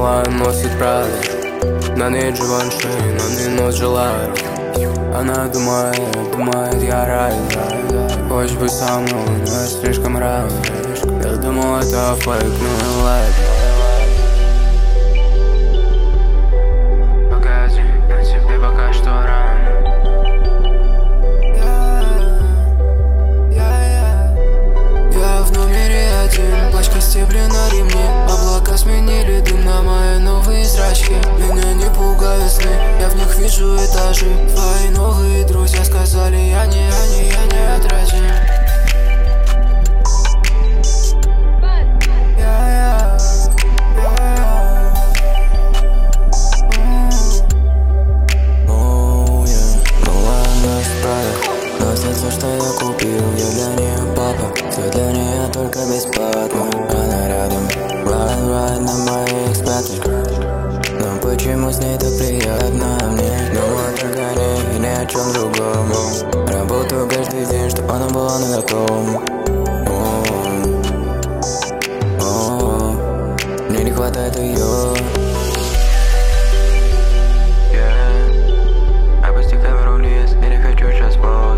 поняла, носит Прада. На ней Givenchy, на ней нос желаю. Она думает, я рай. Хочешь быть со мной, но я слишком рано. Я думал, это фейк, ну и ладно. Погоди, на тебе пока что рано. Я в номере один, пачка стеблей на ремне. Облака сменили дым на мои новые зрачки. Меня не пугают сны, я в них вижу этажи. Твои новые друзья сказали, я не отразим. Все, что я купил, я для нее папа. Все для нее только бесплатно. Она рядом, ride на моих экспертах. Но почему с ней так приятно мне? Думаю только о ней и ни о чем другом. Работаю каждый день, чтоб она была наготове. Мне не хватает ее. Опусти камеру вниз, я не хочу сейчас под.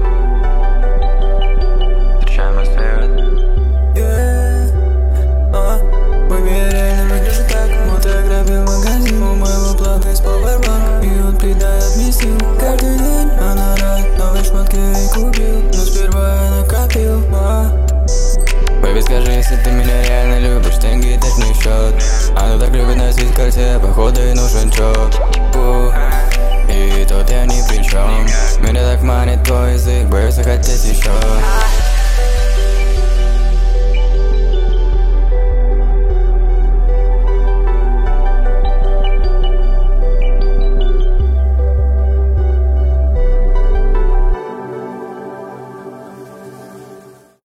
Каждый день она рад, новые шмотки ей купил, но сперва я накопил. Бэби, скажи, если ты меня реально любишь, деньги дашь мне счет. Она так любит носить кольце, походу ей нужен чок.